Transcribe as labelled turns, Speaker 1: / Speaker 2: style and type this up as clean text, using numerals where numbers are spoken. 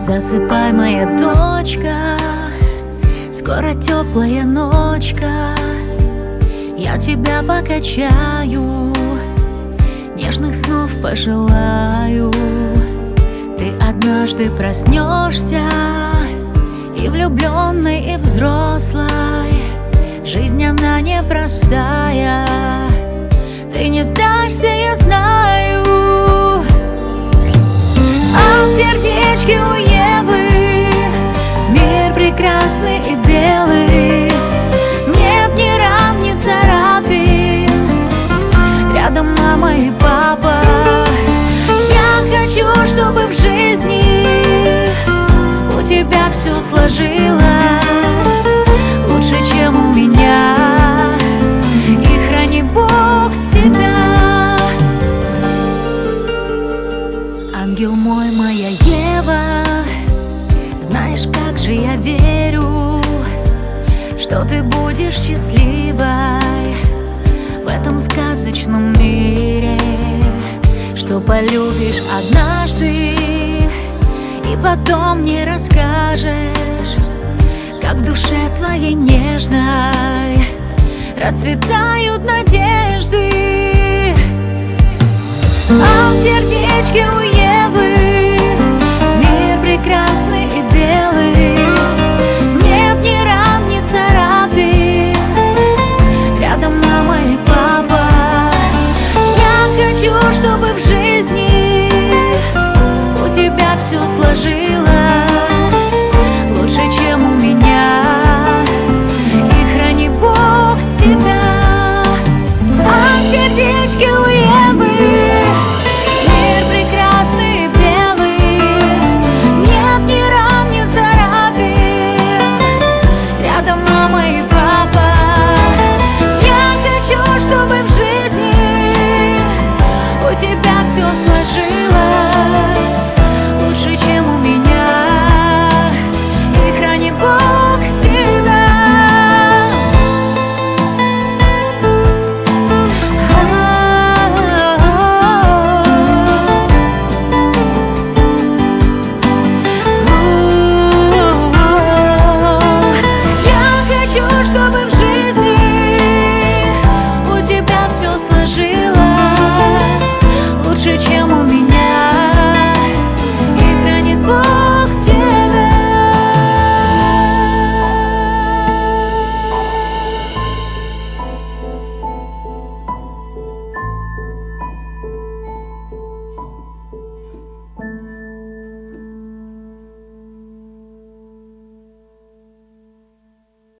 Speaker 1: Засыпай, моя дочка, скоро теплая ночка. Я тебя покачаю, нежных снов пожелаю. Ты однажды проснешься, и влюбленной, и взрослой. Жизнь она непростая, ты не сдашься, я знаю. А в сердечке у Евы мир прекрасный и белый. Нет ни ран, ни царапин, рядом мама и папа. Я хочу, чтобы в жизни у тебя все сложилось лучше, чем у меня. И храни Бог тебя. Ангел мой, моя Ева, знаешь, как же я верю, что ты будешь счастливой в этом сказочном мире, что полюбишь однажды и потом не расскажешь, как в душе твоей нежной расцветают надежды. А в сердечке у